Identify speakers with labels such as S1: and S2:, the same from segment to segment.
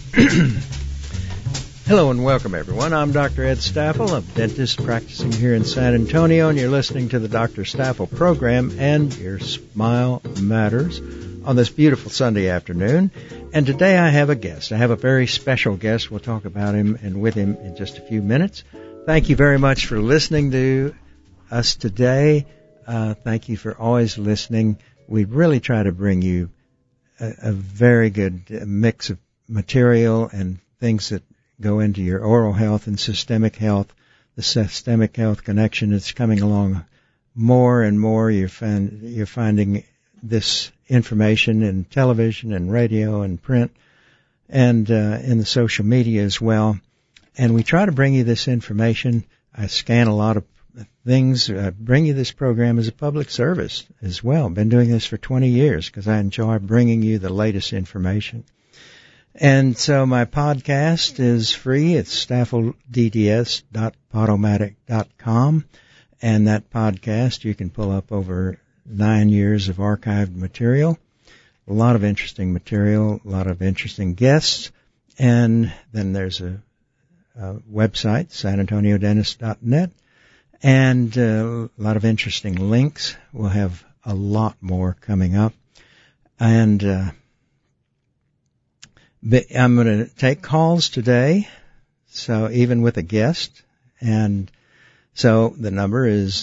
S1: Hello and welcome, everyone. I'm Dr. Ed Staffel, a dentist practicing here in San Antonio, and you're listening to the Dr. Staffel program, and your smile matters, on this beautiful Sunday afternoon. And today I have a guest. I have a very special guest. We'll talk about him and with him in just a few minutes. Thank you very much for listening to us today. Thank you for always listening. We really try to bring you a very good mix of material and things that go into your oral health and systemic health. The systemic health connection is coming along more and more. You're finding this information in television and radio and print and in the social media as well. And we try to bring you this information. I scan a lot of things. I bring you this program as a public service as well. Been doing this for 20 years because I enjoy bringing you the latest information. And so my podcast is free. It's staffeldds.podomatic.com. And that podcast you can pull up over 9 years of archived material. A lot of interesting material, a lot of interesting guests. And then there's a website, sanantoniodentist.net. And a lot of interesting links. We'll have a lot more coming up. And I'm going to take calls today, so even with a guest. And so the number is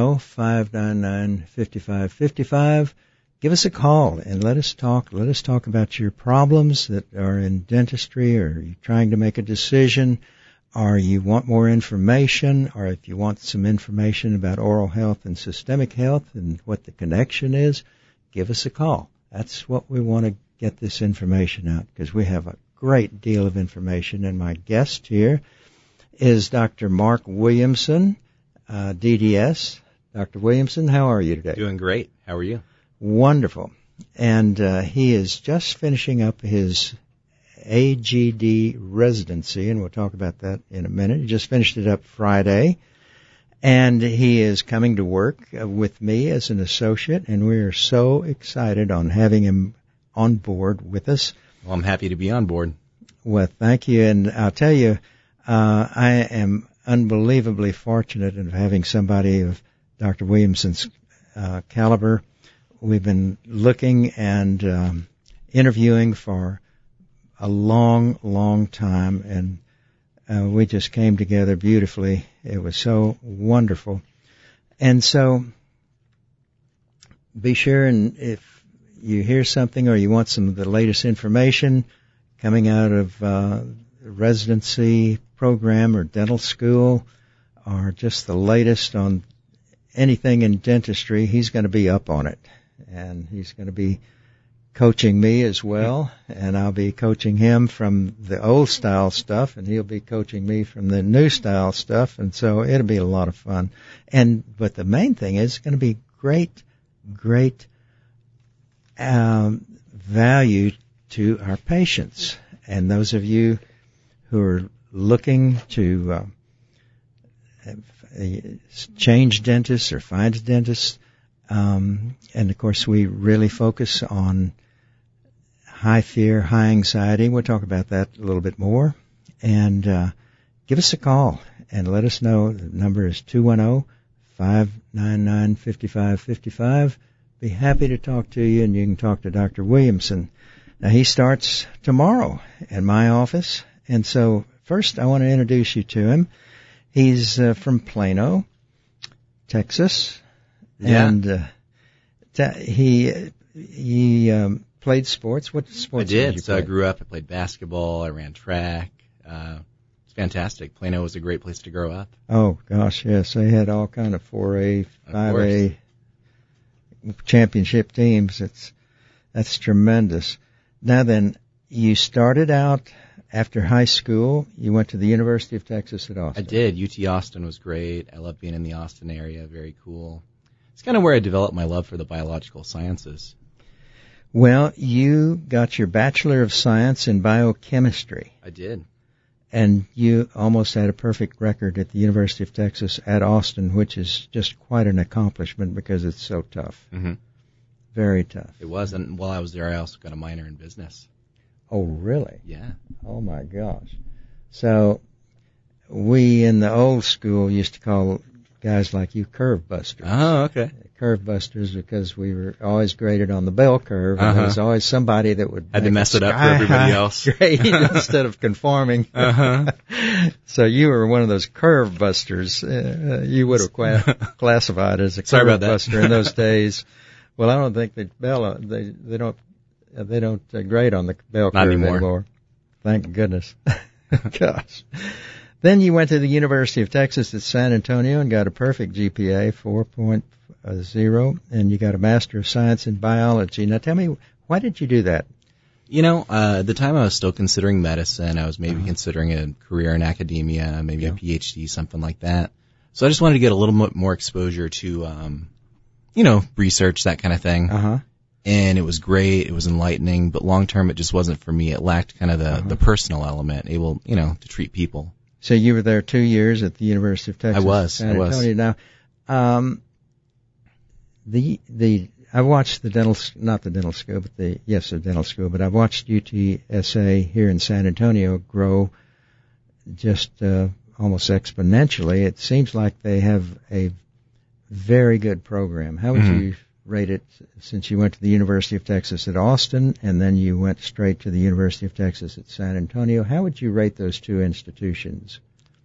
S1: 210-599-5555. Give us a call and let us talk. Let us talk about your problems that are in dentistry, or you're trying to make a decision, or you want more information, or if you want some information about oral health and systemic health and what the connection is, give us a call. That's what we want to get this information out, because we have a great deal of information. And my guest here is Dr. Mark Williamson, DDS. Dr. Williamson, how are you today?
S2: Doing great. How are you?
S1: Wonderful. And he is just finishing up his AGD residency, and we'll talk about that in a minute. He just finished it up Friday. And he is coming to work with me as an associate, and we are so excited on having him on board with us.
S2: Well, I'm happy to be on board.
S1: Well, thank you. And I'll tell you, I am unbelievably fortunate in having somebody of Dr. Williamson's caliber. We've been looking and interviewing for a long, long time, and we just came together beautifully. It was so wonderful. And so be sure, and if you hear something or you want some of the latest information coming out of the residency program or dental school, or just the latest on anything in dentistry, he's going to be up on it. And he's going to be coaching me as well, and I'll be coaching him from the old style stuff, and he'll be coaching me from the new style stuff, and so it'll be a lot of fun. But the main thing is it's going to be great value to our patients. And those of you who are looking to change dentists or find a dentist, and of course we really focus on high fear, high anxiety. We'll talk about that a little bit more. And give us a call and let us know. The number is 210-599-5555. Be happy to talk to you, and you can talk to Dr. Williamson. Now, he starts tomorrow in my office, and so first I want to introduce you to him. He's from Plano, Texas, and he played sports. What sports did you play?
S2: So I grew up, I played basketball, I ran track. It's fantastic. Plano was a great place to grow up.
S1: Oh, gosh, yes. They had all kind of 4A, 5A championship teams. That's tremendous. Now then, you started out after high school. You went to the University of Texas at Austin.
S2: I did. UT Austin was great. I love being in the Austin area. Very cool. It's kind of where I developed my love for the biological sciences.
S1: Well, you got your Bachelor of Science in Biochemistry.
S2: I did.
S1: And you almost had a perfect record at the University of Texas at Austin, which is just quite an accomplishment because it's so tough.
S2: Mm-hmm.
S1: Very tough.
S2: It was, and while I was there, I also got a minor in business.
S1: Oh, really?
S2: Yeah.
S1: Oh, my gosh. So we in the old school used to call guys like you curve busters.
S2: Oh, okay.
S1: Curve busters because we were always graded on the bell curve, and there was always somebody that would
S2: had to mess it up for everybody else.
S1: Grade instead of conforming. So you were one of those curve busters. You would have classified as a curve buster in those days. Well, I don't think they don't grade on the bell curve anymore. Thank goodness. Gosh. Then you went to the University of Texas at San Antonio and got a perfect GPA, 4.0, and you got a Master of Science in Biology. Now tell me, why did you do that?
S2: You know, at the time I was still considering medicine. I was maybe considering a career in academia, maybe a PhD, something like that. So I just wanted to get a little bit more exposure to, research, that kind of thing. And it was great. It was enlightening, but long term it just wasn't for me. It lacked kind of the personal element, able, to treat people.
S1: So you were there 2 years at the University of Texas.
S2: I was.
S1: San Antonio. Now, I watched the dental school, but I've watched UTSA here in San Antonio grow just almost exponentially. It seems like they have a very good program. How would you rate it, since you went to the University of Texas at Austin and then you went straight to the University of Texas at San Antonio? How would you rate those two institutions?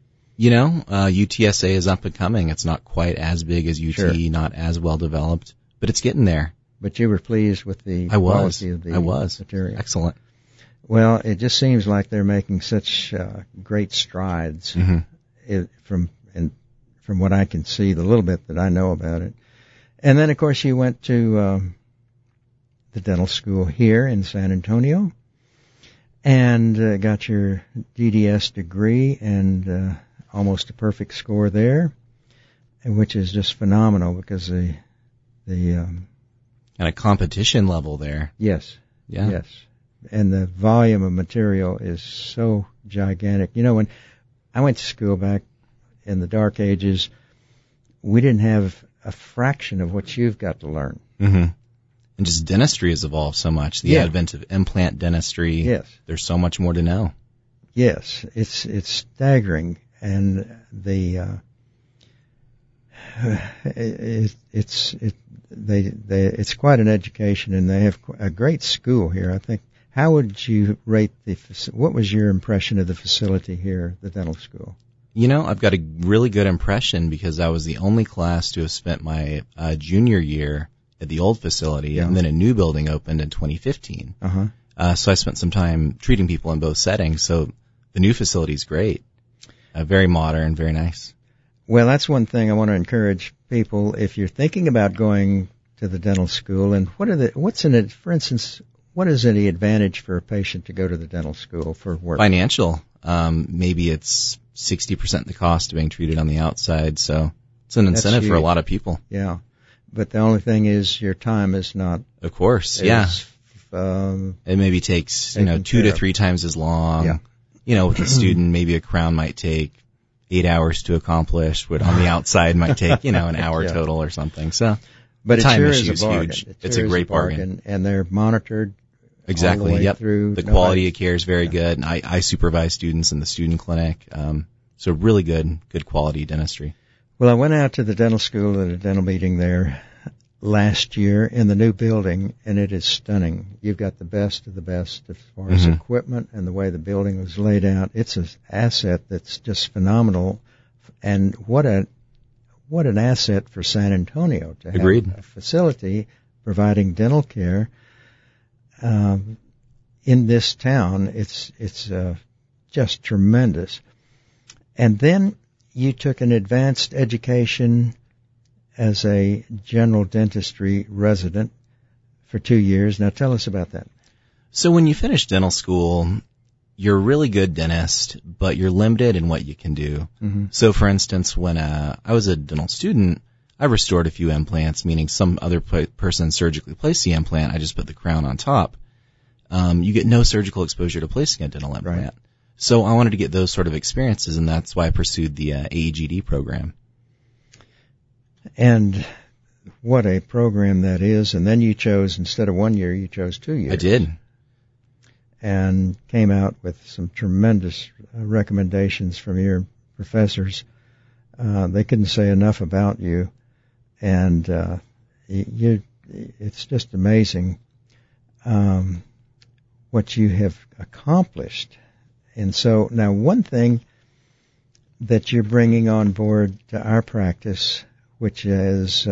S2: UTSA is up and coming. It's not quite as big as UT, not as well developed, but it's getting there.
S1: But you were pleased with the quality of the material.
S2: Excellent.
S1: Well, it just seems like they're making such great strides from what I can see, the little bit that I know about it. And then, of course, you went to the dental school here in San Antonio and got your DDS degree and almost a perfect score there, which is just phenomenal because the
S2: and a competition level there.
S1: Yes.
S2: Yeah.
S1: Yes. And the volume of material is so gigantic. When I went to school back in the dark ages, we didn't have a fraction of what you've got to learn.
S2: And just dentistry has evolved so much. The advent of implant dentistry.
S1: Yes.
S2: There's so much more to know.
S1: Yes. It's staggering. And it's quite an education, and they have a great school here, I think. How would you rate what was your impression of the facility here, the dental school?
S2: I've got a really good impression because I was the only class to have spent my junior year at the old facility, and then a new building opened in 2015. So I spent some time treating people in both settings. So the new facility is great, very modern, very nice.
S1: Well, that's one thing I want to encourage people if you're thinking about going to the dental school. And for instance, what is any advantage for a patient to go to the dental school for work?
S2: Financial. Maybe it's 60% the cost of being treated on the outside, so it's an incentive for a lot of people.
S1: Yeah, but the only thing is your time is not.
S2: Of course, it maybe takes 2 to 3 times as long. With a student, maybe a crown might take 8 hours to accomplish, what on the outside might take an hour total or something. So,
S1: but
S2: time
S1: sure
S2: issue
S1: is a bargain.
S2: huge. It's a great bargain,
S1: and they're monitored.
S2: Exactly.
S1: All the way through.
S2: The quality of care is very good, and I supervise students in the student clinic. So really good quality dentistry.
S1: Well, I went out to the dental school at a dental meeting there last year in the new building, and it is stunning. You've got the best of the best as far as equipment and the way the building was laid out. It's an asset that's just phenomenal, and what an asset for San Antonio to have a facility providing dental care in this town. It's just tremendous. And then you took an advanced education as a general dentistry resident for 2 years. Now tell us about that.
S2: So when you finish dental school, you're a really good dentist, but you're limited in what you can do. So for instance, when I was a dental student, I restored a few implants, meaning some other person surgically placed the implant. I just put the crown on top. You get no surgical exposure to placing a dental implant.
S1: Right.
S2: So I wanted to get those sort of experiences, and that's why I pursued the AEGD program.
S1: And what a program that is. And then you chose, instead of 1 year, you chose 2 years.
S2: I did.
S1: and came out with some tremendous recommendations from your professors. They couldn't say enough about you, and it's just amazing what you have accomplished. And so now one thing that you're bringing on board to our practice, which is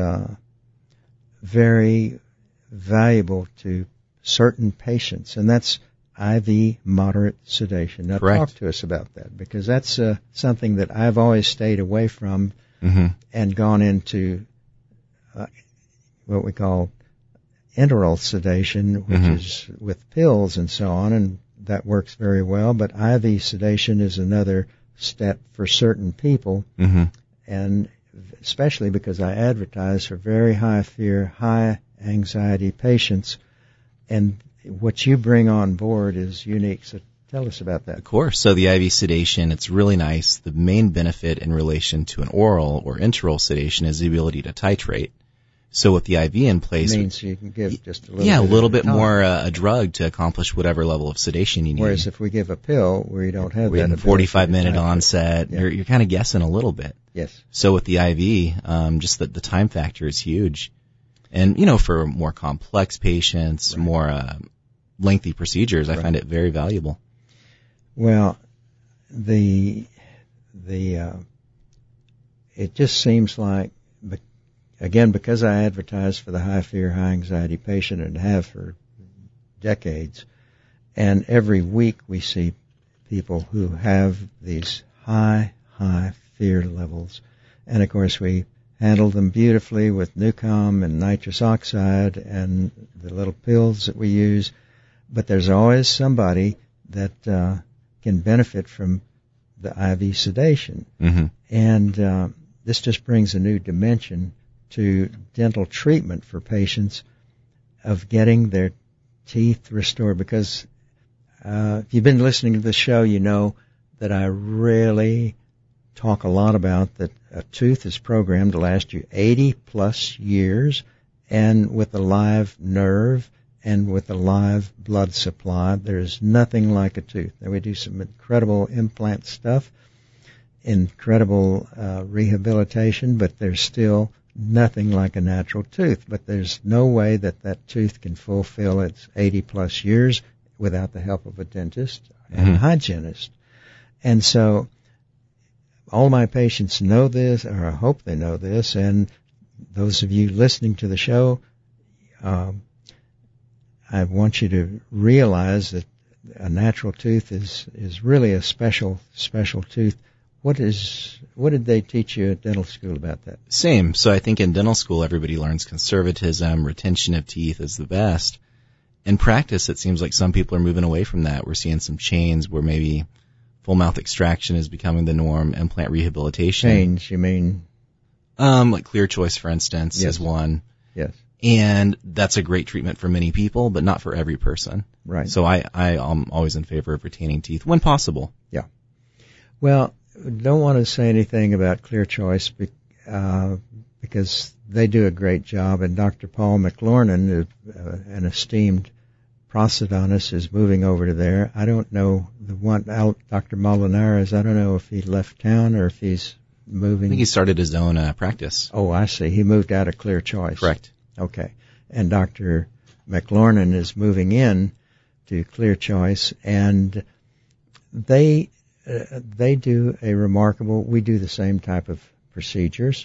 S1: very valuable to certain patients, and that's IV moderate sedation. Now,
S2: Correct.
S1: Talk to us about that, because that's something that I've always stayed away from and gone into what we call enteral sedation, which is with pills and so on, and that works very well. But IV sedation is another step for certain people, and especially because I advertise for very high fear, high anxiety patients, and what you bring on board is unique. So tell us about that.
S2: Of course. So the IV sedation, it's really nice. The main benefit in relation to an oral or enteral sedation is the ability to titrate. So with the IV in place,
S1: It means you can give just a little
S2: a
S1: bit
S2: little
S1: at
S2: bit
S1: time.
S2: more a drug to accomplish whatever level of sedation you need.
S1: Whereas if we give a pill where you don't have
S2: We're
S1: that
S2: in 45-minute
S1: ability to titrate.
S2: onset,
S1: Yeah.
S2: you're kind of guessing a little bit.
S1: Yes.
S2: So with the IV, just the time factor is huge. And, for more complex patients, more lengthy procedures, I find it very valuable.
S1: Well, it just seems like, again, because I advertise for the high fear, high anxiety patient and have for decades, and every week we see people who have these high fear levels. And of course we handle them beautifully with Nucom and nitrous oxide and the little pills that we use. But there's always somebody that can benefit from the IV sedation. And this just brings a new dimension to dental treatment for patients of getting their teeth restored. Because if you've been listening to the show, you know that I really talk a lot about that a tooth is programmed to last you 80 plus years, and with a live nerve and with a live blood supply, there's nothing like a tooth. Now, we do some incredible implant stuff, incredible rehabilitation, but there's still nothing like a natural tooth. But there's no way that tooth can fulfill its 80 plus years without the help of a dentist and a hygienist. And so all my patients know this, or I hope they know this, and those of you listening to the show, I want you to realize that a natural tooth is really a special tooth. What did they teach you at dental school about that?
S2: Same. So I think in dental school everybody learns conservatism, retention of teeth is the best. In practice, it seems like some people are moving away from that. We're seeing some change where maybe full mouth extraction is becoming the norm, implant rehabilitation.
S1: Change, you mean?
S2: Like Clear Choice, for instance,
S1: Yes.
S2: is one.
S1: Yes.
S2: And that's a great treatment for many people, but not for every person.
S1: Right.
S2: So I am always in favor of retaining teeth when possible.
S1: Yeah. Well, don't want to say anything about Clear Choice because they do a great job, and Dr. Paul McLornan, an esteemed prosthodontist, is moving over to there. I don't know Dr. Molinares. I don't know if he left town or if he's moving.
S2: I think he started his own practice.
S1: Oh, I see. He moved out of Clear Choice.
S2: Correct.
S1: Okay. And Dr. McLornan is moving in to Clear Choice, and they do a remarkable. We do the same type of procedures,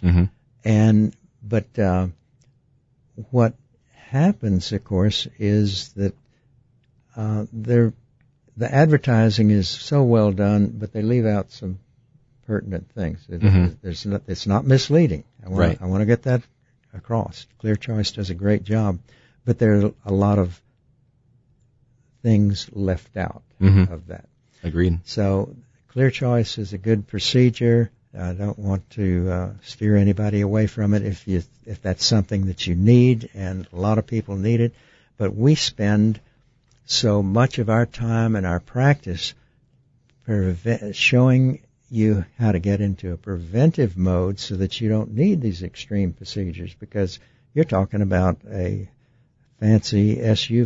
S1: but what happens, of course, is that the advertising is so well done, but they leave out some pertinent things. It's not misleading. I want to get that across. Clear Choice does a great job, but there are a lot of things left out of that.
S2: Agreed.
S1: So Clear Choice is a good procedure. I don't want to steer anybody away from it if that's something that you need, and a lot of people need it. But we spend so much of our time and our practice showing you how to get into a preventive mode so that you don't need these extreme procedures, because you're talking about a fancy SUV.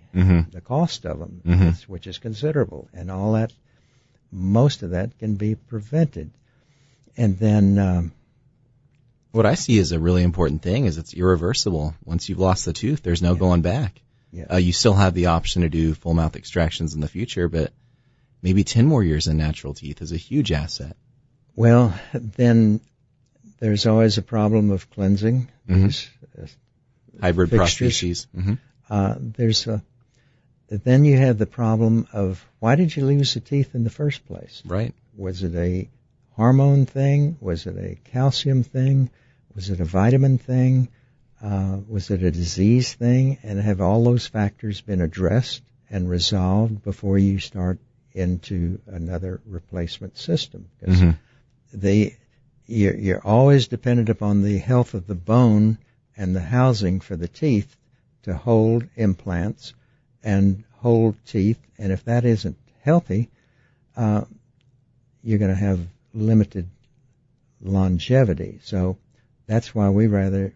S1: the cost of them, which is considerable. And all that, most of that can be prevented. And then
S2: what I see as a really important thing is it's irreversible. Once you've lost the tooth, there's no going back.
S1: Yeah.
S2: You still have the option to do full mouth extractions in the future, but maybe 10 more years in natural teeth is a huge asset.
S1: Well, then there's always a problem of cleansing these
S2: hybrid
S1: fixtures.
S2: prostheses.
S1: Then you have the problem of, why did you lose the teeth in the first place?
S2: Right.
S1: Was it a hormone thing? Was it a calcium thing? Was it a vitamin thing? Was it a disease thing? And have all those factors been addressed and resolved before you start into another replacement system? Because you're always dependent upon the health of the bone and the housing for the teeth to hold implants and hold teeth. And if that isn't healthy, you're going to have limited longevity. So that's why we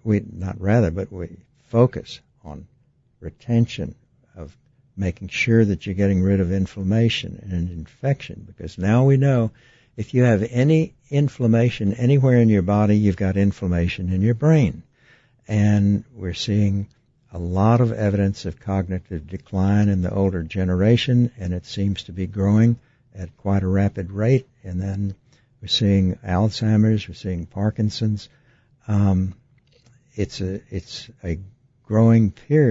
S1: focus on retention, of making sure that you're getting rid of inflammation and infection, because now we know if you have any inflammation anywhere in your body, you've got inflammation in your brain. And we're seeing a lot of evidence of cognitive decline in the older generation, and it seems to be growing at quite a rapid rate. And then we're seeing Alzheimer's, we're seeing Parkinson's. It's a growing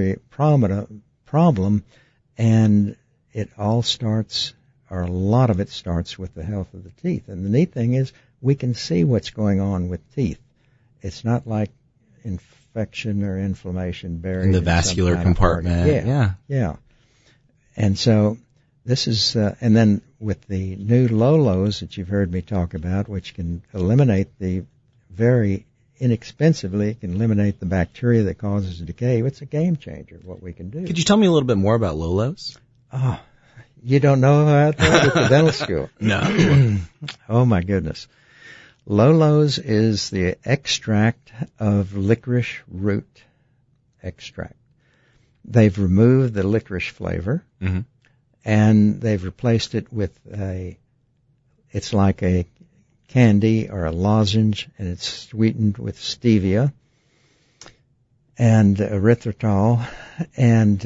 S1: problem, and it all starts, or a lot of it starts, with the health of the teeth. And the neat thing is, we can see what's going on with teeth. It's not like infection or inflammation buried
S2: in the vascular compartment.
S1: Yeah. And so this is, and then with the new Lolos that you've heard me talk about, which can eliminate very inexpensively, can eliminate the bacteria that causes decay. It's a game changer, what we can do.
S2: Could you tell me a little bit more about Lolos?
S1: Oh, you don't know about that at the dental school?
S2: No.
S1: Oh, my goodness. Lolos is the extract of licorice root extract. They've removed the licorice flavor, and they've replaced it with it's like a candy or a lozenge, and it's sweetened with stevia and erythritol, and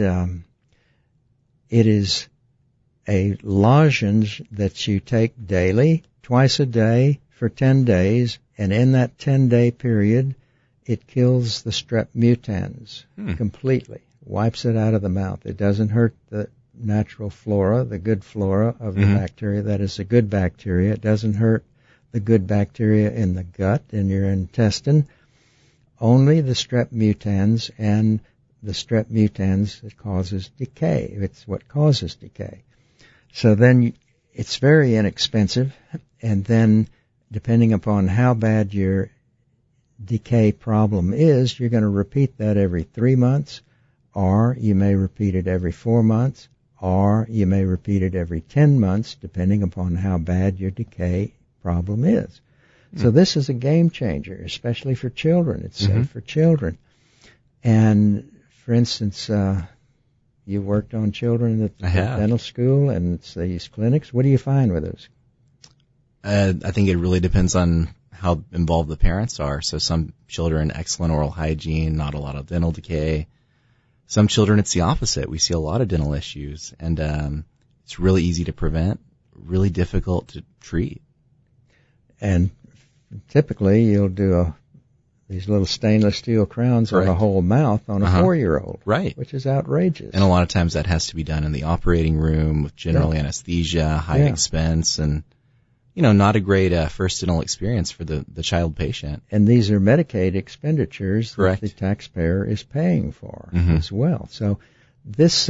S1: it is a lozenge that you take daily, twice a day, for 10 days, and in that 10-day period, it kills the strep mutans completely, wipes it out of the mouth. It doesn't hurt the natural flora, the good flora of the bacteria. That is the good bacteria. It doesn't hurt the good bacteria in the gut, in your intestine. Only the strep mutans, and the strep mutans that causes decay. It's what causes decay. So then it's very inexpensive, and then depending upon how bad your decay problem is, you're going to repeat that every 3 months, or you may repeat it every 4 months, or you may repeat it every 10 months, depending upon how bad your decay problem is. So this is a game changer, especially for children. It's safe for children. And, for instance, you worked on children at the dental school and it's these clinics. What do you find with those?
S2: I think it really depends on how involved the parents are. So some children, excellent oral hygiene, not a lot of dental decay. Some children, it's the opposite. We see a lot of dental issues, and it's really easy to prevent, really difficult to treat.
S1: And typically you'll do these little stainless steel crowns on a whole mouth on a 4-year-old.
S2: Right.
S1: Which is outrageous.
S2: And a lot of times that has to be done in the operating room with general anesthesia, high expense, and not a great first dental experience for the child patient.
S1: And these are Medicaid expenditures
S2: Correct.
S1: that the taxpayer is paying for as well. So this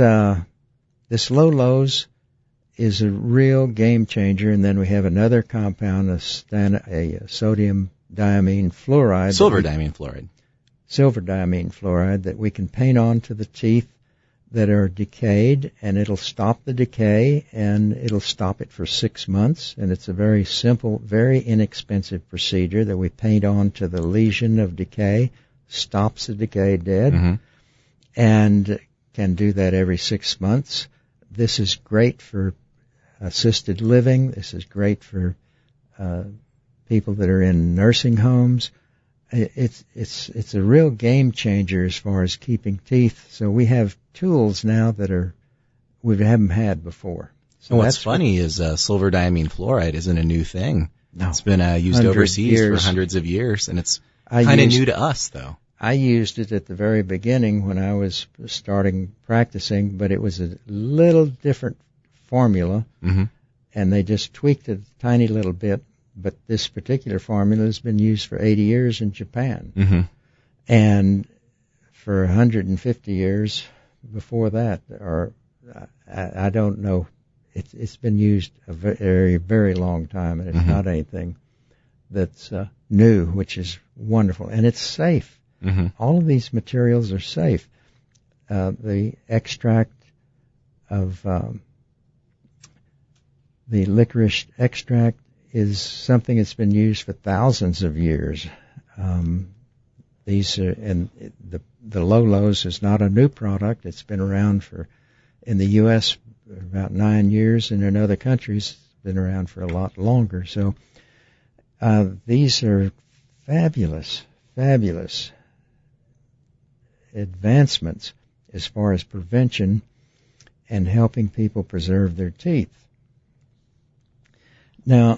S1: Lolos is a real game changer. And then we have another compound, a sodium diamine fluoride.
S2: Silver diamine fluoride.
S1: Silver diamine fluoride that we can paint onto the teeth that are decayed, and it'll stop the decay, and it'll stop it for 6 months. And it's a very simple, very inexpensive procedure that we paint onto the lesion of decay, stops the decay dead, and can do that every 6 months. This is great for assisted living. This is great for people that are in nursing homes. It's a real game changer as far as keeping teeth. So we have tools now that we haven't had before. So
S2: what's funny is silver diamine fluoride isn't a new thing.
S1: No.
S2: It's been used overseas for hundreds of years, and it's kind of new to us, though.
S1: I used it at the very beginning when I was starting practicing, but it was a little different formula, and they just tweaked it a tiny little bit. But this particular formula has been used for 80 years in Japan, and for 150 years before that, or I don't know. It's been used a very, very long time, and it's not anything that's new, which is wonderful, and it's safe. All of these materials are safe. The extract of the licorice extract is something that's been used for thousands of years. These are, and the Lolos is not a new product. It's been around in the U.S. about 9 years, and in other countries it's been around for a lot longer. So these are fabulous advancements as far as prevention and helping people preserve their teeth. Now,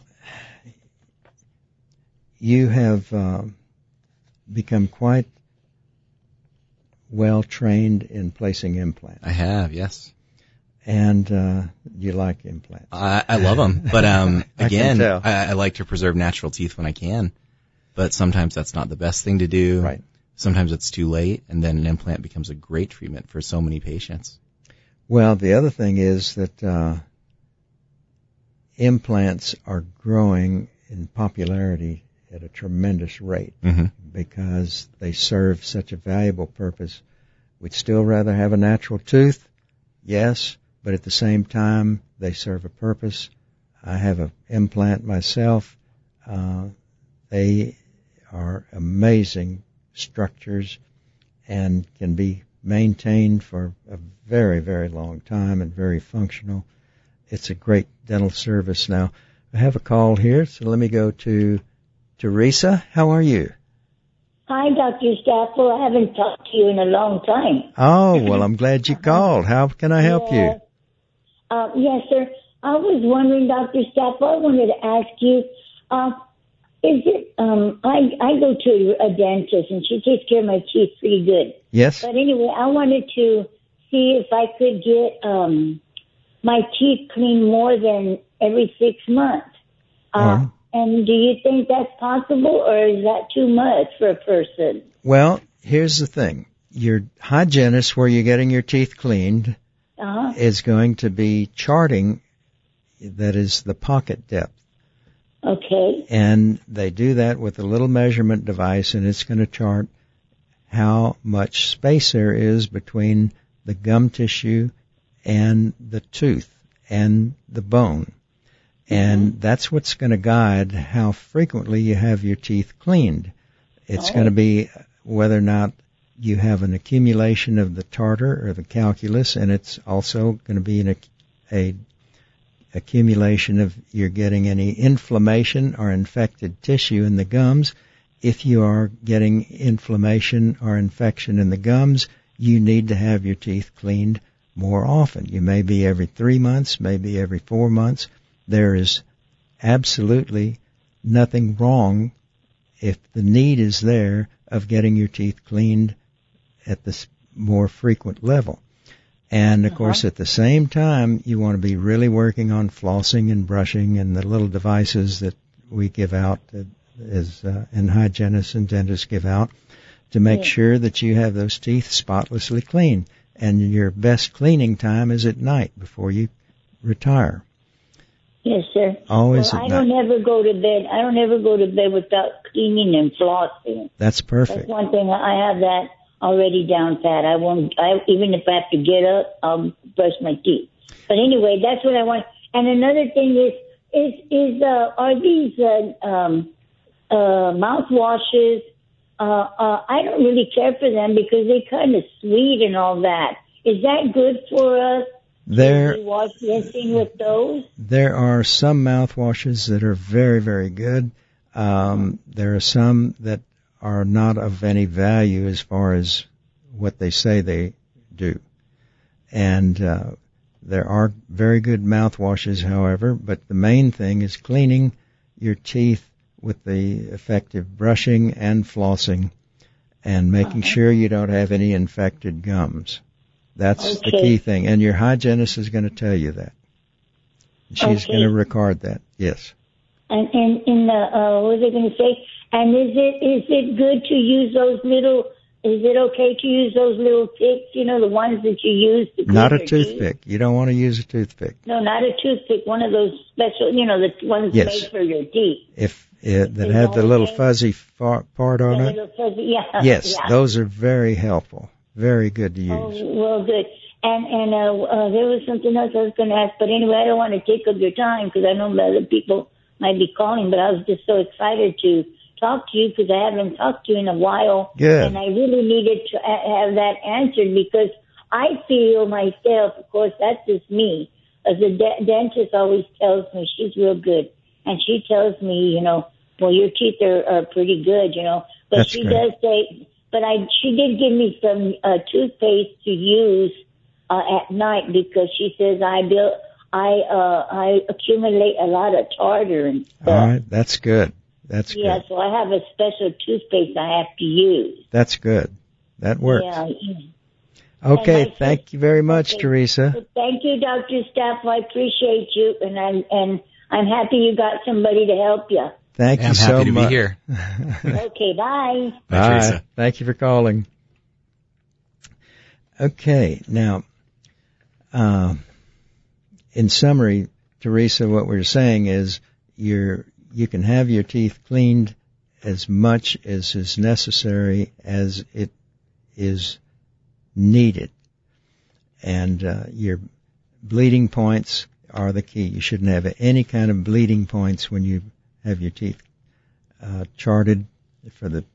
S1: you have become quite well trained in placing implants.
S2: I have, yes.
S1: And you like implants.
S2: I love them, but again, I like to preserve natural teeth when I can. But sometimes that's not the best thing to do.
S1: Right.
S2: Sometimes it's too late, and then an implant becomes a great treatment for so many patients.
S1: Well, the other thing is that implants are growing in popularity at a tremendous rate because they serve such a valuable purpose. We'd still rather have a natural tooth, yes, but at the same time, they serve a purpose. I have an implant myself. They are amazing structures and can be maintained for a very, very long time and very functional. It's a great dental service. Now, I have a call here, so let me go to Teresa. How are you?
S3: Hi, Dr. Staffel. I haven't talked to you in a long time.
S1: Oh, well, I'm glad you called. How can I help you?
S3: Yes, sir. I was wondering, Dr. Staffel, I wanted to ask you, is it, I go to a dentist and she takes care of my teeth pretty good.
S1: Yes.
S3: But anyway, I wanted to see if I could get, my teeth cleaned more than every 6 months. And do you think that's possible, or is that too much for a person?
S1: Well, here's the thing. Your hygienist, where you're getting your teeth cleaned, is going to be charting, that is the pocket depth.
S3: Okay.
S1: And they do that with a little measurement device, and it's going to chart how much space there is between the gum tissue and the tooth and the bone. And that's what's going to guide how frequently you have your teeth cleaned. It's going to be whether or not you have an accumulation of the tartar or the calculus, and it's also going to be an accumulation of you're getting any inflammation or infected tissue in the gums. If you are getting inflammation or infection in the gums, you need to have your teeth cleaned more often. You may be every 3 months, maybe every 4 months. There is absolutely nothing wrong if the need is there of getting your teeth cleaned at this more frequent level. And, of course, at the same time, you want to be really working on flossing and brushing and the little devices that we give out and hygienists and dentists give out to make sure that you have those teeth spotlessly clean. And your best cleaning time is at night before you retire.
S3: Yes, sir.
S1: Always
S3: well,
S1: at night.
S3: I don't ever go to bed without cleaning and flossing.
S1: That's perfect.
S3: That's one thing. I have that already down pat. Even if I have to get up, I'll brush my teeth. But anyway, that's what I want. And another thing are these mouthwashes? I don't really care for them because they're kind of sweet and all that. Is that good for us?
S1: There,
S3: Should we wash dressing with those?
S1: There are some mouthwashes that are very, very good. There are some that are not of any value as far as what they say they do. And there are very good mouthwashes, however, but the main thing is cleaning your teeth with the effective brushing and flossing and making sure you don't have any infected gums. That's the key thing. And your hygienist is going to tell you that. She's going to record that. Yes.
S3: And what was I going to say? And is it good to use those little, is it okay to use those little picks, you know, the ones that you use to clean
S1: Not a
S3: your
S1: toothpick.
S3: teeth?
S1: You don't want to use a toothpick.
S3: No, not a toothpick. One of those special, you know, the ones made for your teeth.
S1: That have the little fuzzy part on it.
S3: Little fuzzy, yeah.
S1: Yes,
S3: yeah.
S1: those are very helpful. Very good to use.
S3: Oh, well, good. And there was something else I was going to ask, but anyway, I don't want to take up your time because I know other people might be calling, but I was just so excited to talk to you because I haven't talked to you in a while.
S1: Good.
S3: And I really needed to have that answered because I feel myself, of course, that's just me, as a dentist always tells me, she's real good. And she tells me, you know, well, your teeth are pretty good, you know. But
S1: That's
S3: she
S1: great.
S3: does say, but she did give me some toothpaste to use at night because she says I accumulate a lot of tartar and stuff.
S1: All right, that's good. That's good.
S3: Yeah, so I have a special toothpaste I have to use.
S1: That's good. That works.
S3: Yeah.
S1: Okay, thank you very much, Teresa.
S3: Well, thank you, Dr. Staffel. I appreciate you, and I'm happy you got somebody to help you.
S1: Thank you so much.
S2: I'm happy to be here.
S3: Okay, bye.
S2: Bye, Teresa.
S1: Thank you for calling. Okay, now, in summary, Teresa, what we're saying is you can have your teeth cleaned as much as is necessary as it is needed. And your bleeding points are the key. You shouldn't have any kind of bleeding points when you have your teeth charted for the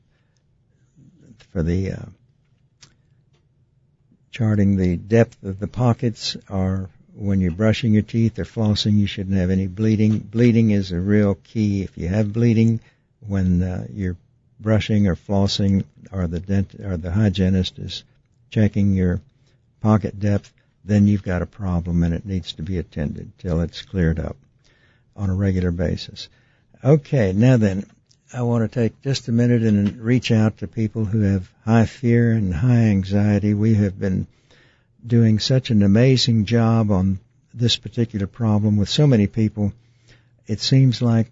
S1: charting the depth of the pockets, or when you're brushing your teeth or flossing, you shouldn't have any bleeding. Bleeding is a real key. If you have bleeding when you're brushing or flossing, or the hygienist is checking your pocket depth, then you've got a problem and it needs to be attended till it's cleared up on a regular basis. Okay, now then, I want to take just a minute and reach out to people who have high fear and high anxiety. We have been doing such an amazing job on this particular problem with so many people. It seems like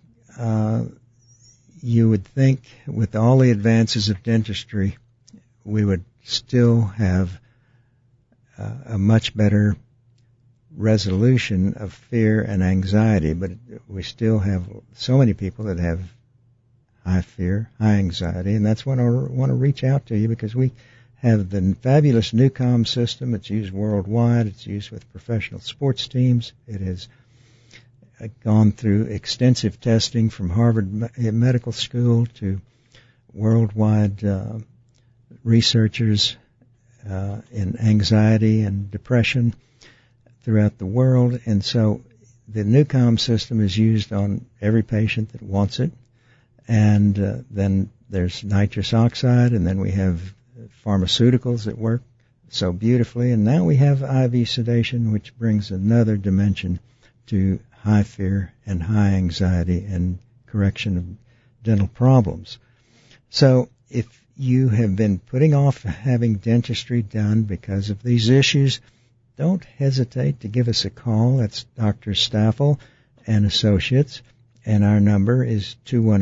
S1: you would think with all the advances of dentistry, we would still have a much better resolution of fear and anxiety, but we still have so many people that have high fear, high anxiety, and that's when I want to reach out to you, because we have the fabulous NUCOM system. It's used worldwide. It's used with professional sports teams. It has gone through extensive testing from Harvard Medical School to worldwide researchers in anxiety and depression throughout the world. And so the NUCOM system is used on every patient that wants it. And then there's nitrous oxide, and then we have pharmaceuticals that work so beautifully. And now we have IV sedation, which brings another dimension to high fear and high anxiety and correction of dental problems. So if you have been putting off having dentistry done because of these issues, don't hesitate to give us a call. That's Dr. Staffel and Associates, and our number is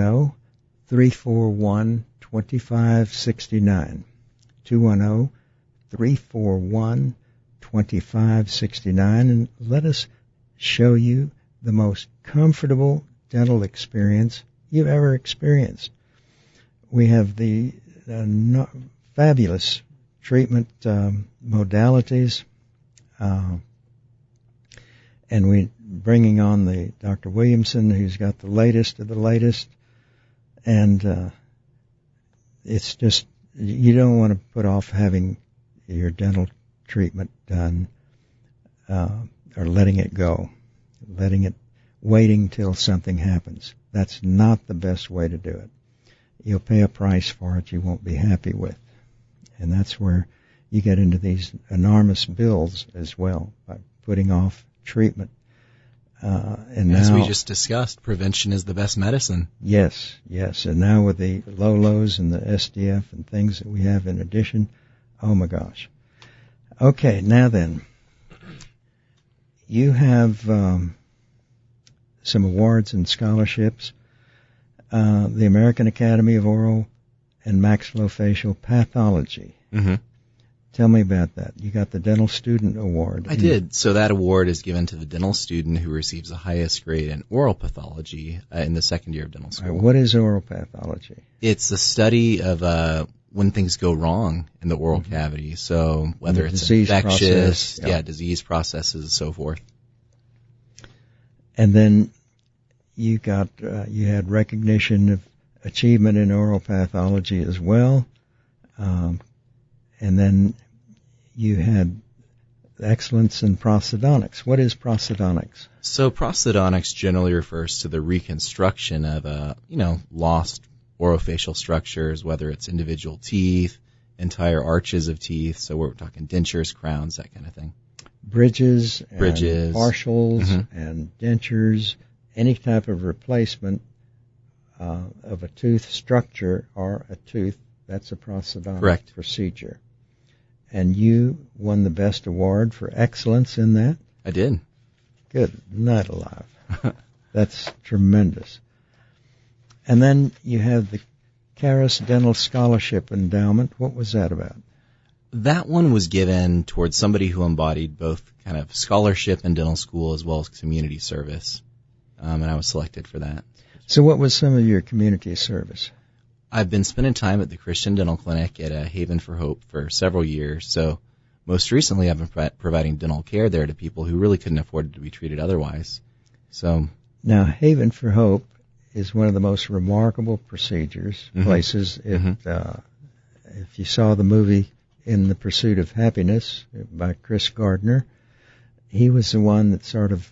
S1: 210-341-2569. 210-341-2569, and let us show you the most comfortable dental experience you've ever experienced. We have the fabulous treatment modalities, and we're bringing on the Dr. Williamson, who's got the latest of the latest, and it's just, you don't want to put off having your dental treatment done, or letting it go, waiting till something happens. That's not the best way to do it. You'll pay a price for it you won't be happy with. And that's where you get into these enormous bills as well, by putting off treatment. And
S2: as
S1: now,
S2: we just discussed, prevention is the best medicine.
S1: Yes. And now with the low-lows and the SDF and things that we have in addition, oh my gosh. Okay, now then, you have some awards and scholarships. The American Academy of Oral and Maxillofacial Pathology.
S2: Mm-hmm.
S1: Tell me about that. You got the Dental Student Award.
S2: I did. So that award is given to the dental student who receives the highest grade in oral pathology in the second year of dental school.
S1: What is oral pathology?
S2: It's the study of when things go wrong in the oral cavity. So whether it's infectious, disease processes, and so forth.
S1: And then you had recognition of achievement in oral pathology as well. And then you had excellence in prosthodontics. What is prosthodontics?
S2: So prosthodontics generally refers to the reconstruction of lost orofacial structures, whether it's individual teeth, entire arches of teeth. So we're talking dentures, crowns, that kind of thing. Bridges,
S1: and partials, and dentures, any type of replacement of a tooth structure or a tooth, that's a prosthodontic procedure. And you won the best award for excellence in that?
S2: I did.
S1: Good night alive. That's tremendous. And then you have the Caris Dental Scholarship Endowment. What was that about?
S2: That one was given towards somebody who embodied both kind of scholarship in dental school as well as community service. And I was selected for that.
S1: So what was some of your community service?
S2: I've been spending time at the Christian Dental Clinic at Haven for Hope for several years. So most recently I've been providing dental care there to people who really couldn't afford to be treated otherwise. So
S1: now Haven for Hope is one of the most remarkable places. If you saw the movie In the Pursuit of Happiness by Chris Gardner, he was the one that sort of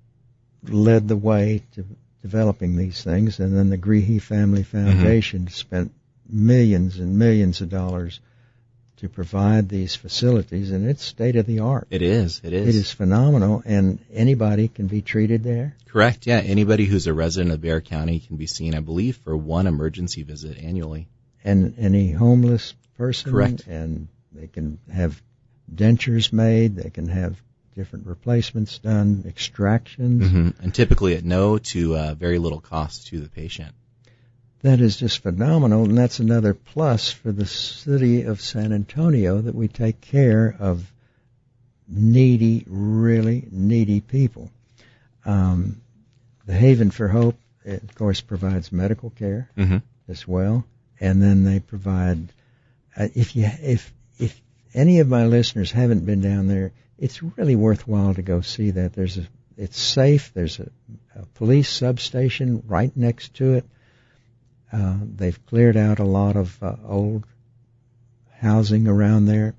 S1: led the way to developing these things, and then the Greehey Family Foundation spent millions and millions of dollars to provide these facilities, and it's state-of-the-art.
S2: It is.
S1: It is phenomenal, and anybody can be treated there?
S2: Correct, yeah. Anybody who's a resident of Bexar County can be seen, I believe, for one emergency visit annually.
S1: And any homeless person?
S2: Correct.
S1: And they can have dentures made, they can have different replacements done, extractions.
S2: And typically at no to very little cost to the patient.
S1: That is just phenomenal, and that's another plus for the city of San Antonio, that we take care of needy, really needy people. The Haven for Hope, of course, provides medical care as well, and then they provide. If any of my listeners haven't been down there, it's really worthwhile to go see that. It's safe. There's a police substation right next to it. They've cleared out a lot of old housing around there,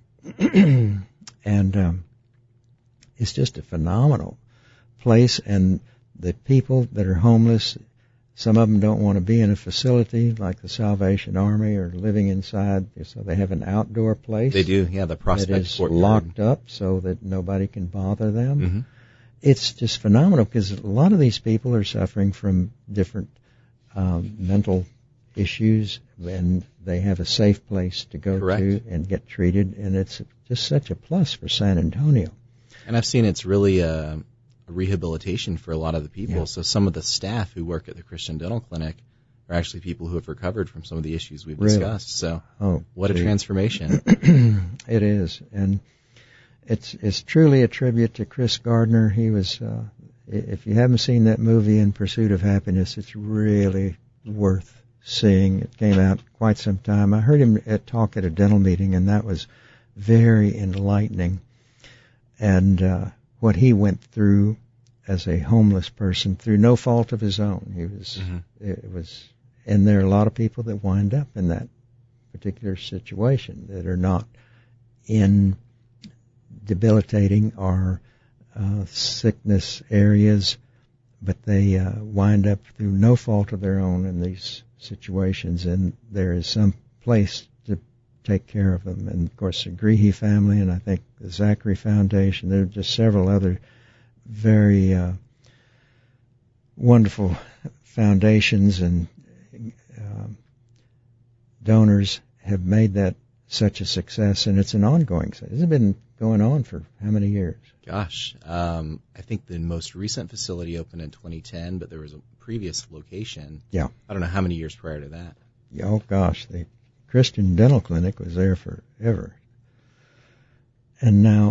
S1: and it's just a phenomenal place. And the people that are homeless, some of them don't want to be in a facility like the Salvation Army or living inside, so they have an outdoor place.
S2: They do, yeah, the Prospect
S1: that is
S2: Courtyard.
S1: Locked up so that nobody can bother them. It's just phenomenal because a lot of these people are suffering from different mental issues, and they have a safe place to go to and get treated, and it's just such a plus for San Antonio.
S2: And I've seen it's really a rehabilitation for a lot of the people. Yeah. So some of the staff who work at the Christian Dental Clinic are actually people who have recovered from some of the issues we've discussed. So what a transformation.
S1: It is. And it's truly a tribute to Chris Gardner. He was, if you haven't seen that movie In Pursuit of Happiness, it's really worth seeing. It came out quite some time. I heard him talk at a dental meeting, and that was very enlightening. And what he went through as a homeless person through no fault of his own. He was, it was, and there are a lot of people that wind up in that particular situation that are not in debilitating or sickness areas, but they wind up through no fault of their own in these situations, and there is some place to take care of them. And of course, the Greehey family, and I think the Zachary Foundation, there are just several other very wonderful foundations and donors have made that such a success, and it's an ongoing success. It's been going on for how many years?
S2: Gosh, I think the most recent facility opened in 2010, but there was a previous location.
S1: Yeah.
S2: I don't know how many years prior to that.
S1: Oh, gosh, the Christian Dental Clinic was there forever. And now,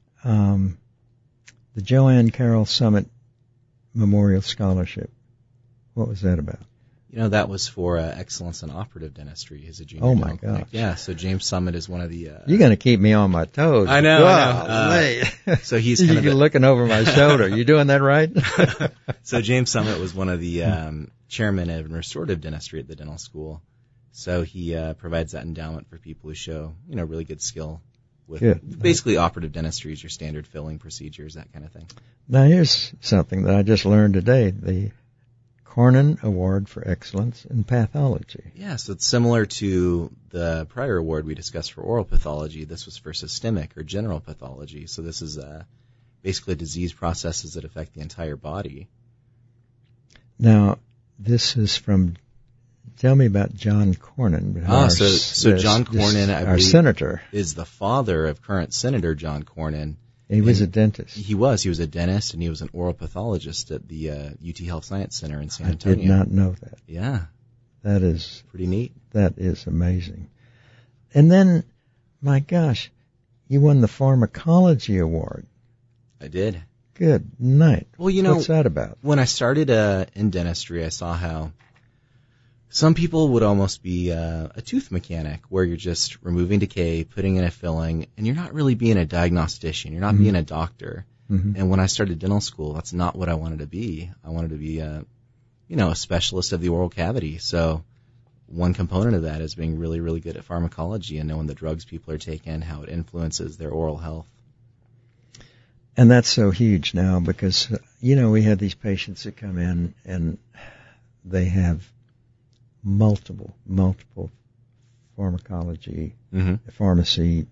S1: the Joanne Carroll Summit Memorial Scholarship, what was that about?
S2: You know, that was for excellence in operative dentistry as a junior.
S1: Oh, my gosh.
S2: Yeah, so James Summit is one of the...
S1: You're going to keep me on my toes.
S2: I know. So he's kind
S1: You're looking over my shoulder. You doing that right?
S2: So James Summit was one of the chairman of restorative dentistry at the dental school. So he provides that endowment for people who show, really good skill with basically operative dentistry is your standard filling procedures, that kind of thing.
S1: Now, here's something that I just learned today. The Cornyn Award for Excellence in Pathology.
S2: Yeah, so it's similar to the prior award we discussed for oral pathology. This was for systemic or general pathology. So this is basically disease processes that affect the entire body.
S1: Now, this is from... Tell me about John Cornyn.
S2: So John Cornyn, I
S1: our
S2: believe,
S1: senator,
S2: is the father of current Senator John Cornyn.
S1: He was a dentist.
S2: He was a dentist, and he was an oral pathologist at the UT Health Science Center in San Antonio.
S1: I did not know that.
S2: Yeah.
S1: That is...
S2: pretty neat.
S1: That is amazing. And then, my gosh, you won the Pharmacology Award.
S2: I did.
S1: Good night.
S2: Well,
S1: what's that about?
S2: When I started in dentistry, I saw how some people would almost be a tooth mechanic, where you're just removing decay, putting in a filling, and you're not really being a diagnostician. You're not being a doctor. Mm-hmm. And when I started dental school, that's not what I wanted to be. I wanted to be a specialist of the oral cavity. So one component of that is being really, really good at pharmacology and knowing the drugs people are taking, how it influences their oral health.
S1: And that's so huge now because, we have these patients that come in and they have multiple pharmacology, pharmacies,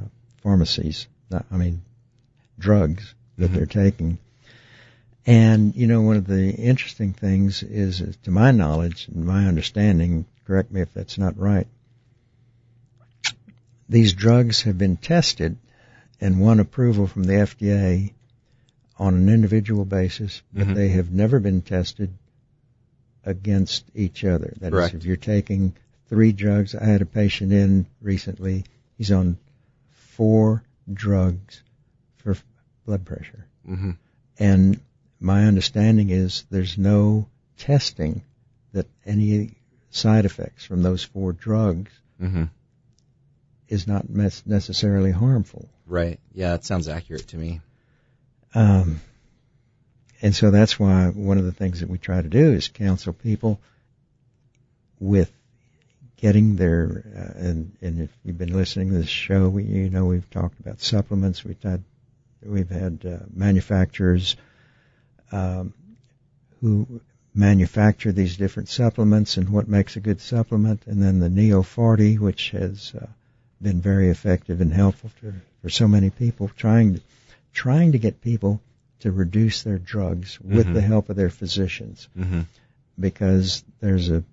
S1: drugs that they're taking. And, one of the interesting things is, to my knowledge and my understanding, correct me if that's not right, these drugs have been tested and won approval from the FDA on an individual basis, but they have never been tested against each other. That
S2: Correct.
S1: is, if you're taking 3 drugs, I had a patient in recently, he's on 4 drugs for blood pressure. Mm-hmm. And my understanding is there's no testing that any side effects from those 4 drugs is not necessarily harmful.
S2: Right. Yeah, that sounds accurate to me.
S1: And so that's why one of the things that we try to do is counsel people with getting their, and if you've been listening to this show, we've talked about supplements. We've had manufacturers who manufacture these different supplements and what makes a good supplement, and then the Neo40, which has been very effective and helpful for so many people, trying to get people to reduce their drugs with the help of their physicians, because there's a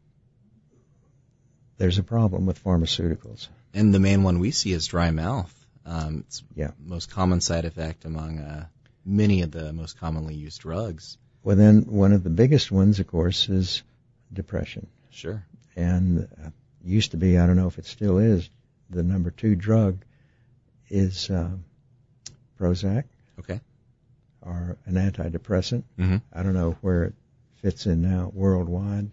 S1: problem with pharmaceuticals.
S2: And the main one we see is dry mouth. It's the most common side effect among many of the most commonly used drugs.
S1: Well, then one of the biggest ones, of course, is depression.
S2: Sure.
S1: And used to be, I don't know if it still is, the number 2 drug is Prozac.
S2: Okay.
S1: Or an antidepressant. I don't know where it fits in now worldwide.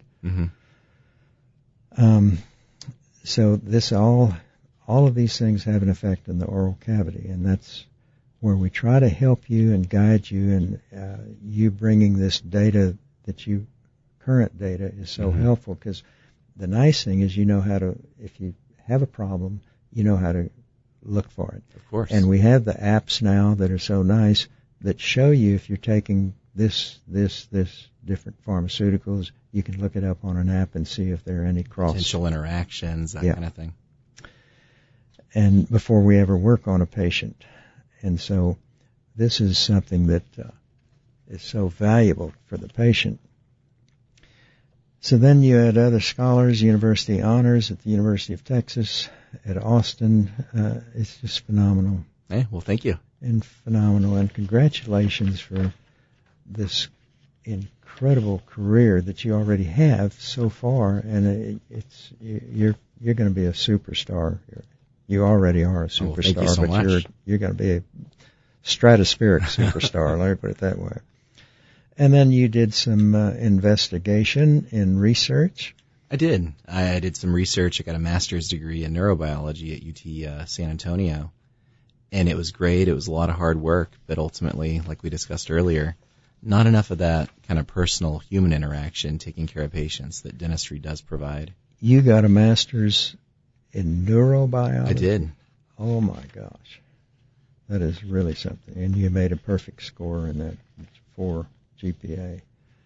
S1: So this all of these things have an effect on the oral cavity, and that's where we try to help you and guide you, and you bringing this data current data is so helpful, because the nice thing is how to, if you have a problem, how to look for it.
S2: Of course.
S1: And we have the apps now that are so nice that show you if you're taking this different pharmaceuticals. You can look it up on an app and see if there are any cross
S2: potential interactions, that kind of thing.
S1: And before we ever work on a patient. And so this is something that is so valuable for the patient. So then you had other scholars, university honors at the University of Texas, at Austin. It's just phenomenal.
S2: Hey, well, thank you.
S1: And phenomenal. And congratulations for this incredible career that you already have so far. And you're going to be a superstar. You already are a superstar,
S2: thank you so much.
S1: You're going to be a stratospheric superstar. Let me put it that way. And then you did some investigation in research.
S2: I did. I did some research. I got a master's degree in neurobiology at UT San Antonio. And it was great. It was a lot of hard work, but ultimately, like we discussed earlier, not enough of that kind of personal human interaction taking care of patients that dentistry does provide.
S1: You got a master's in neurobiology?
S2: I did.
S1: Oh, my gosh. That is really something. And you made a perfect score in that 4 GPA.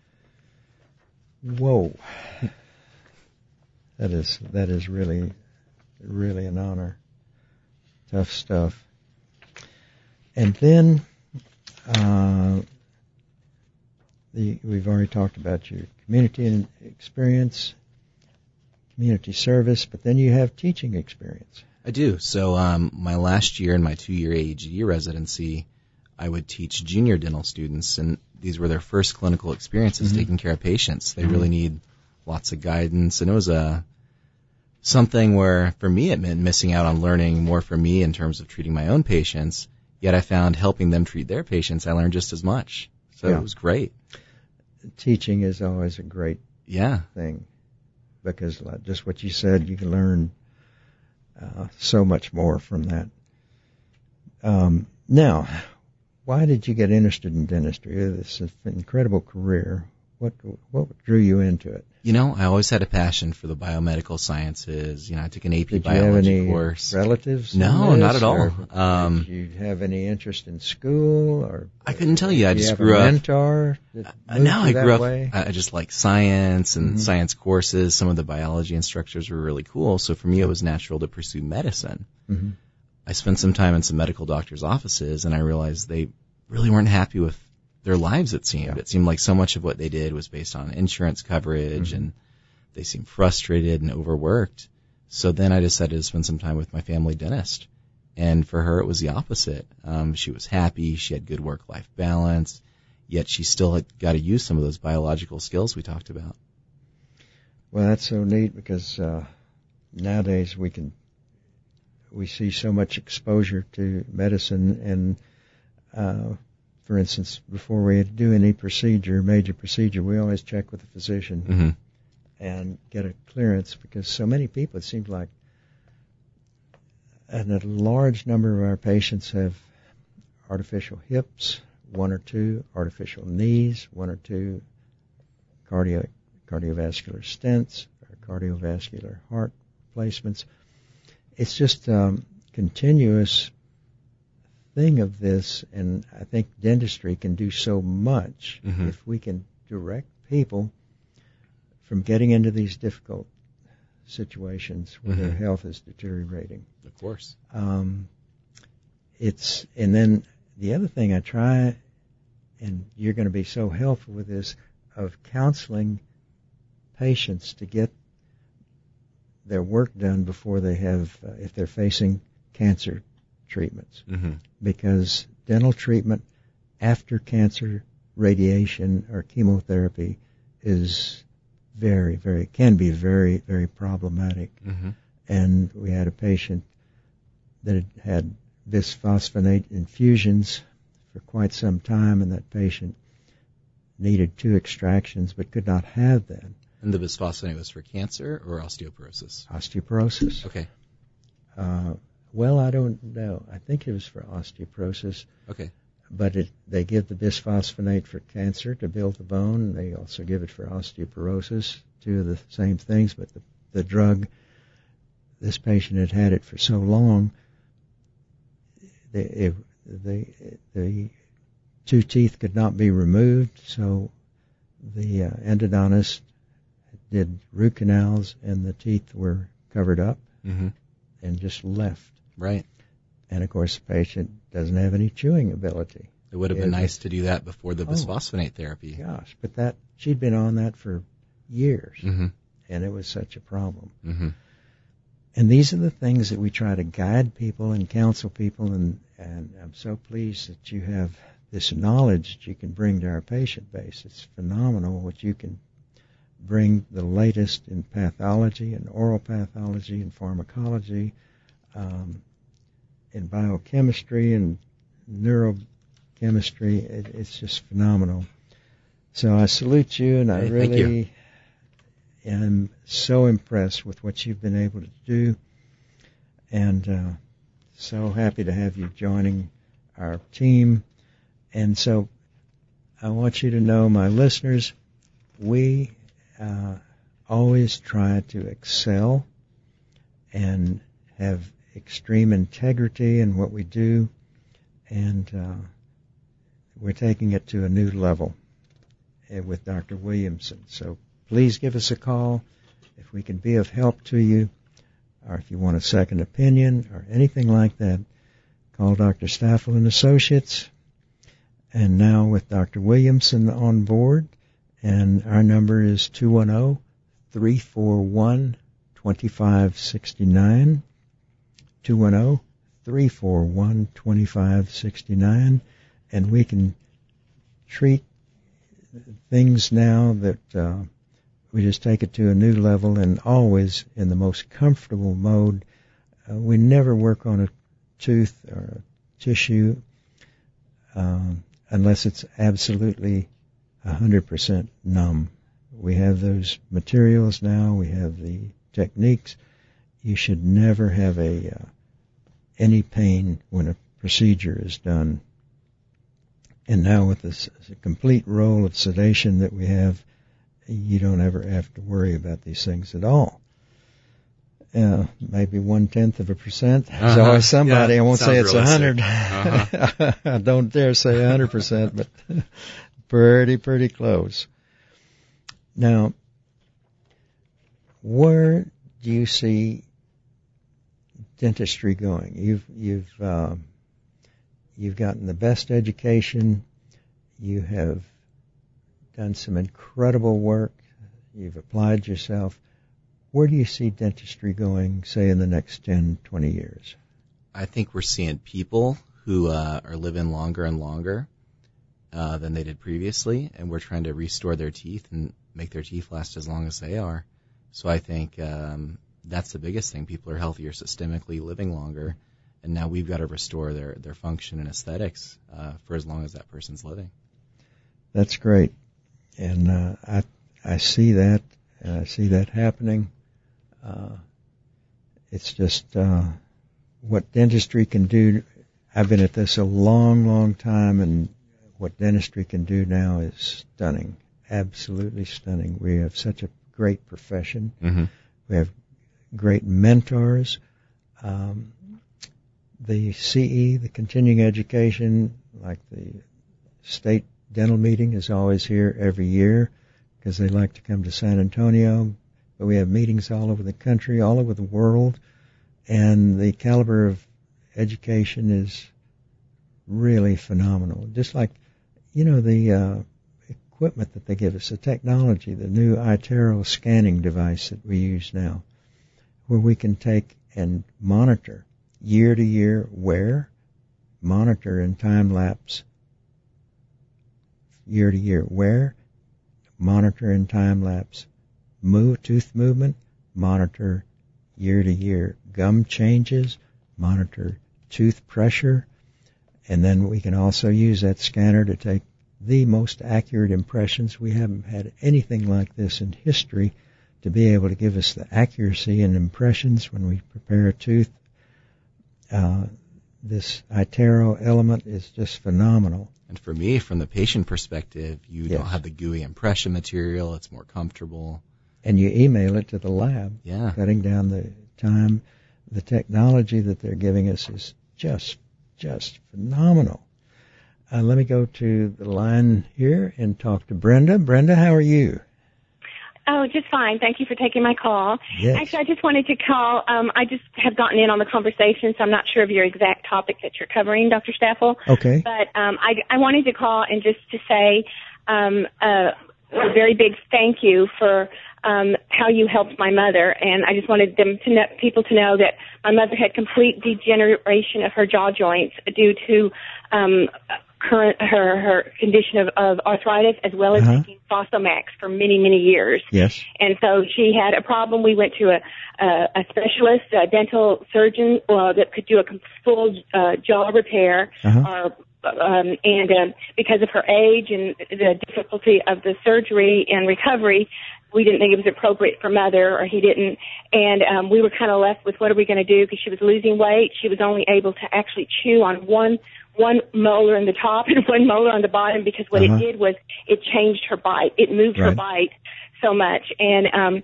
S1: Whoa. That is really, really an honor. Tough stuff. And then we've already talked about your community experience, community service, but then you have teaching experience.
S2: I do. So my last year in my 2-year AEGD residency, I would teach junior dental students, and these were their first clinical experiences taking care of patients. They really need lots of guidance, and it was something where, for me, it meant missing out on learning more for me in terms of treating my own patients, yet I found helping them treat their patients, I learned just as much. So it was great.
S1: Teaching is always a great thing, because just what you said, you can learn so much more from that. Now, why did you get interested in dentistry? This is an incredible career. What drew you into it?
S2: I always had a passion for the biomedical sciences. I took an AP
S1: did
S2: biology
S1: you have any
S2: course.
S1: Relatives?
S2: No, not at all.
S1: Did you have any interest in school, or
S2: I couldn't tell you. I just
S1: grew
S2: up.
S1: A mentor?
S2: No, I grew up.
S1: Way?
S2: I just like science and science courses. Some of the biology instructors were really cool. So for me, it was natural to pursue medicine. Mm-hmm. I spent some time in some medical doctors' offices, and I realized they really weren't happy with their lives, it seemed. Yeah. It seemed like so much of what they did was based on insurance coverage, and they seemed frustrated and overworked. So then I decided to spend some time with my family dentist. And for her, it was the opposite. She was happy. She had good work-life balance, yet she still had got to use some of those biological skills we talked about.
S1: Well, that's so neat, because nowadays we see so much exposure to medicine, and for instance, before we do any major procedure, we always check with the physician and get a clearance, because so many people, it seems like, and a large number of our patients have artificial hips, 1 or 2 artificial knees, 1 or 2 cardiovascular stents, or cardiovascular heart replacements. It's just continuous thing of this, and I think dentistry can do so much if we can direct people from getting into these difficult situations where their health is deteriorating.
S2: Of course.
S1: And then the other thing I try, and you're going to be so helpful with this, of counseling patients to get their work done before they have, if they're facing cancer treatments, because dental treatment after cancer, radiation, or chemotherapy is can be very, very problematic. And we had a patient that had bisphosphonate infusions for quite some time, and that patient needed 2 extractions but could not have that.
S2: And the bisphosphonate was for cancer or osteoporosis?
S1: Osteoporosis.
S2: Okay.
S1: Well, I don't know. I think it was for osteoporosis.
S2: Okay.
S1: But they give the bisphosphonate for cancer to build the bone, and they also give it for osteoporosis, 2 of the same things, but the drug, this patient had it for so long the 2 teeth could not be removed, so the endodontist did root canals, and the teeth were covered up and just left.
S2: Right.
S1: And of course, the patient doesn't have any chewing ability.
S2: It would have been nice to do that before the bisphosphonate therapy.
S1: Gosh, but she'd been on that for years, and it was such a problem. And these are the things that we try to guide people and counsel people, and I'm so pleased that you have this knowledge that you can bring to our patient base. It's phenomenal what you can bring, the latest in pathology and oral pathology and pharmacology, in biochemistry and neurochemistry. It's just phenomenal. So I salute you, and I really am so impressed with what you've been able to do, and so happy to have you joining our team. And so I want you to know, my listeners, we always try to excel and have extreme integrity in what we do, and we're taking it to a new level with Dr. Williamson. So please give us a call if we can be of help to you, or if you want a second opinion or anything like that. Call Dr. Staffel and Associates. And now with Dr. Williamson on board, and our number is 210-341-2569, 210-341-2569, and we can treat things now that we just take it to a new level, and always in the most comfortable mode. We never work on a tooth or a tissue unless it's absolutely 100% numb. We have those materials now. We have the techniques. You should never have any pain when a procedure is done. And now with this complete roll of sedation that we have, you don't ever have to worry about these things at all. Maybe 0.1%. There's always somebody. I won't say it's 100. I don't dare say 100%, but pretty close. Now, where do you see dentistry going? You've gotten the best education. You have done some incredible work. You've applied yourself. Where do you see dentistry going, say, in the next 10, 20 years?
S2: I think we're seeing people who are living longer and longer than they did previously, and we're trying to restore their teeth and make their teeth last as long as they are. So I think that's the biggest thing. People are healthier systemically, living longer, and now we've got to restore their function and aesthetics for as long as that person's living. That's great. And I see that, and I see that happening. It's just what dentistry can do. I've been at this a long time, and what dentistry can do now is stunning, absolutely stunning. We have such a great profession. Mm-hmm. We have great mentors. The CE, the continuing education, like the state dental meeting is always here every year because they like to come to San Antonio. But we have meetings all over the country, all over the world, and the caliber of education is really phenomenal. Just like, the equipment that they give us, the technology, the new iTero scanning device that we use now, where we can take and monitor year to year wear, monitor in time lapse, year to year wear, monitor in time lapse, tooth movement, monitor year to year gum changes, monitor tooth pressure, and then we can also use that scanner to take the most accurate impressions. We haven't had anything like this in history to be able to give us the accuracy and impressions when we prepare a tooth. This iTero element is just phenomenal. And for me, from the patient perspective, you don't have the gooey impression material. It's more comfortable.
S1: And you email it to the lab, cutting down the time. The technology that they're giving us is just just phenomenal. Let me go to the line here and talk to Brenda. Brenda, how are you?
S4: Oh, just fine. Thank you for taking my call.
S1: Yes.
S4: Actually, I just wanted to call. I just have gotten in on the conversation, so I'm not sure of your exact topic that you're covering, Dr. Staffel.
S1: Okay.
S4: But I wanted to call and just to say a very big thank you for how you helped my mother. And I just wanted people to know that my mother had complete degeneration of her jaw joints due to her condition of arthritis, as well as taking Fosamax for many, many years.
S1: Yes.
S4: And so she had a problem. We went to a specialist, a dental surgeon that could do a full jaw repair. And because of her age and the difficulty of the surgery and recovery, we didn't think it was appropriate for Mother, or he didn't. And we were kind of left with what are we going to do, because she was losing weight. She was only able to actually chew on one molar on the top and one molar on the bottom, because what it did was it changed her bite. It moved her bite so much. And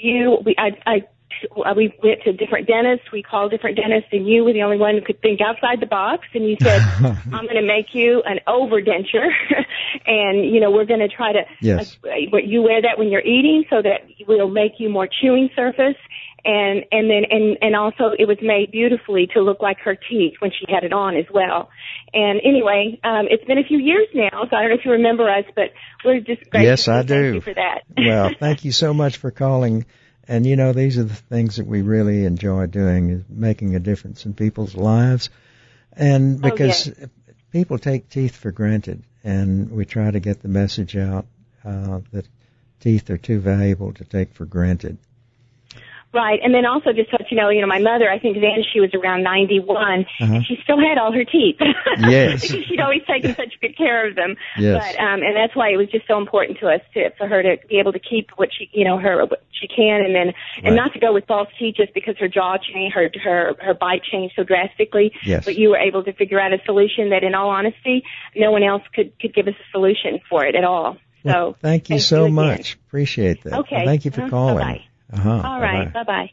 S4: we went to different dentists. We called different dentists, and you were the only one who could think outside the box. And you said, I'm going to make you an overdenture. And, we're going to try to, you wear that when you're eating so that we'll make you more chewing surface. And also it was made beautifully to look like her teeth when she had it on as well. And anyway, it's been a few years now, so I don't know if you remember us, but we're just grateful.
S1: Yes, I do.
S4: Thank you for that.
S1: Well, thank you so much for calling. And, these are the things that we really enjoy doing, is making a difference in people's lives. And because people take teeth for granted, and we try to get the message out that teeth are too valuable to take for granted.
S4: Right, and then also just to let you know, my mother, I think then she was around 91, and she still had all her teeth.
S1: Yes.
S4: Because she'd always taken such good care of them.
S1: Yes.
S4: But, and that's why it was just so important to us for her to be able to keep what she, what she can, and then, and not to go with false teeth just because her jaw changed, her bite changed so drastically.
S1: Yes.
S4: But you were able to figure out a solution that, in all honesty, no one else could give us a solution for it at all.
S1: Well, thank you so much. Appreciate that.
S4: Okay.
S1: Well, thank you for calling.
S4: Bye-bye. All right. Bye-bye.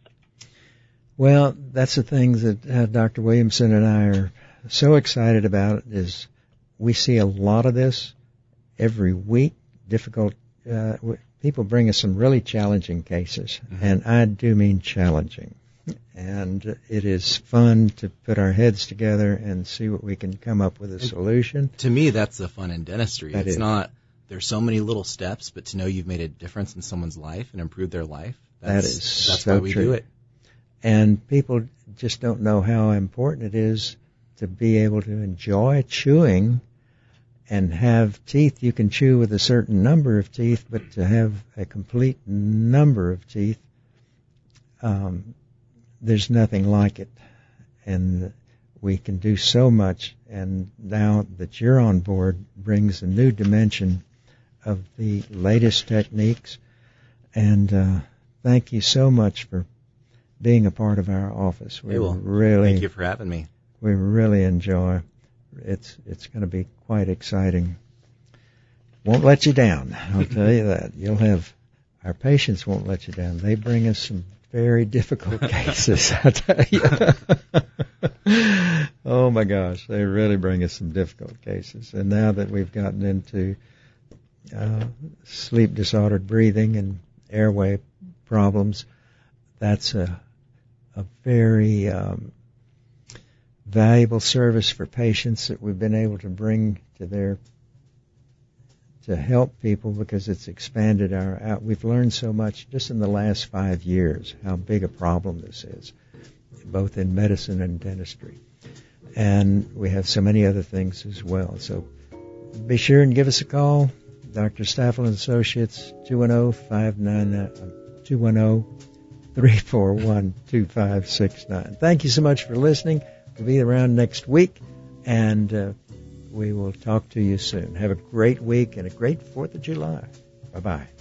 S1: Well, that's the things that Dr. Williamson and I are so excited about, is we see a lot of this every week. Difficult, people bring us some really challenging cases, and I do mean challenging. And it is fun to put our heads together and see what we can come up with a solution.
S2: To me, that's the fun in dentistry.
S1: That
S2: it's
S1: is.
S2: Not... There's so many little steps, but to know you've made a difference in someone's life and improved their life, that's
S1: so
S2: why we
S1: true.
S2: do it.
S1: And people just don't know how important it is to be able to enjoy chewing and have teeth. You can chew with a certain number of teeth, but to have a complete number of teeth, there's nothing like it. And we can do so much, and now that you're on board brings a new dimension of the latest techniques. And thank you so much for being a part of our office. We really
S2: thank you for having me.
S1: We really enjoy. It's going to be quite exciting. Won't let you down, I'll tell you that. Our patients won't let you down. They bring us some very difficult cases, I tell you. Oh my gosh, they really bring us some difficult cases. And now that we've gotten into sleep disordered breathing and airway problems, that's a very valuable service for patients that we've been able to bring to help people, because it's expanded we've learned so much just in the last 5 years how big a problem this is, both in medicine and dentistry. And we have so many other things as well. So be sure and give us a call. Dr. Staffel and Associates, 210-341-2569. Thank you so much for listening. We'll be around next week, and we will talk to you soon. Have a great week and a great 4th of July. Bye-bye.